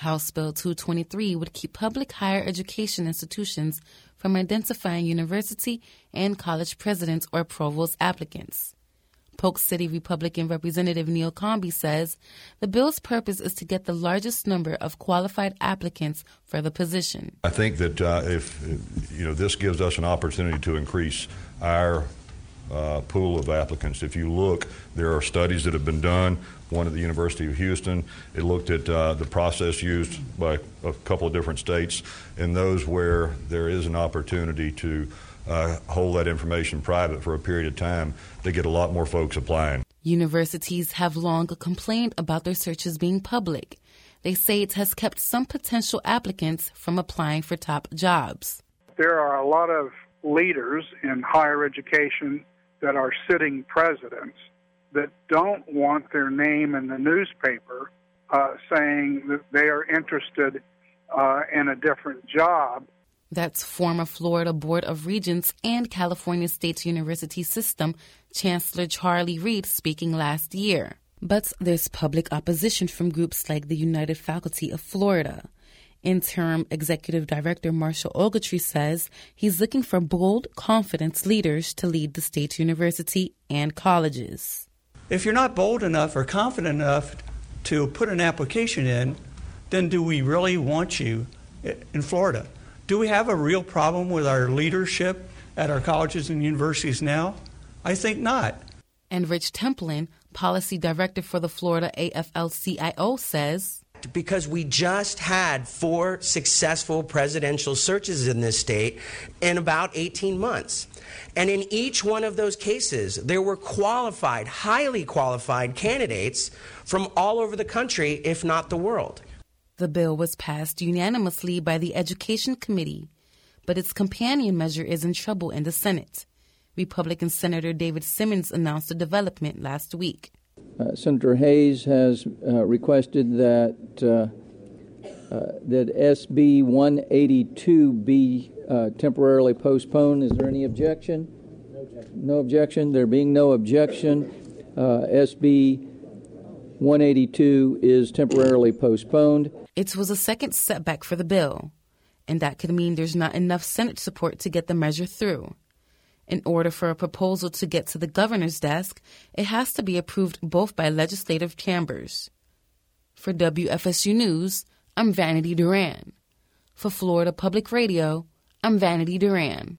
House Bill 223 would keep public higher education institutions from identifying university and college presidents or provost applicants. Polk City Republican Representative Neil Comby says the bill's purpose is to get the largest number of qualified applicants for the position. I think that if this gives us an opportunity to increase our pool of applicants. If you look, there are studies that have been done. One at the University of Houston, it looked at the process used by a couple of different states, and those where there is an opportunity to hold that information private for a period of time, they get a lot more folks applying. Universities have long complained about their searches being public. They say it has kept some potential applicants from applying for top jobs. There are a lot of leaders in higher education that are sitting presidents that don't want their name in the newspaper saying that they are interested in a different job. That's former Florida Board of Regents and California State University System Chancellor Charlie Reed speaking last year. But there's public opposition from groups like the United Faculty of Florida. Interim Executive Director Marshall Ogletree says he's looking for bold, confident leaders to lead the state university and colleges. If you're not bold enough or confident enough to put an application in, then do we really want you in Florida? Do we have a real problem with our leadership at our colleges and universities now? I think not. And Rich Templin, Policy Director for the Florida AFL-CIO, says, because we just had 4 successful presidential searches in this state in about 18 months. And in each one of those cases, there were qualified, highly qualified candidates from all over the country, if not the world. The bill was passed unanimously by the Education Committee, but its companion measure is in trouble in the Senate. Republican Senator David Simmons announced the development last week. Senator Hayes has requested that SB 182 be temporarily postponed. Is there any objection? No objection. No objection. There being no objection, SB 182 is temporarily postponed. It was a second setback for the bill, and that could mean there's not enough Senate support to get the measure through. In order for a proposal to get to the governor's desk, it has to be approved both by legislative chambers. For WFSU News, I'm Vanity Duran. For Florida Public Radio, I'm Vanity Duran.